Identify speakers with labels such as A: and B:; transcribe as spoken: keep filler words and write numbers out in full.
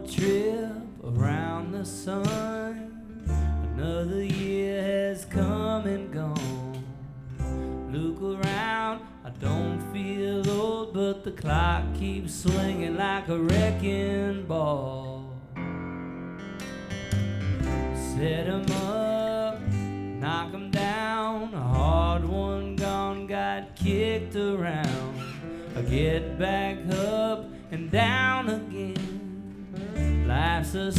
A: trip around the sun. Another year has come and gone. Look around, I don't feel old, but the clock keeps swinging like a wrecking ball. Set 'em up, knock 'em down. A hard one gone, got kicked around. I get back up and down again. Life's a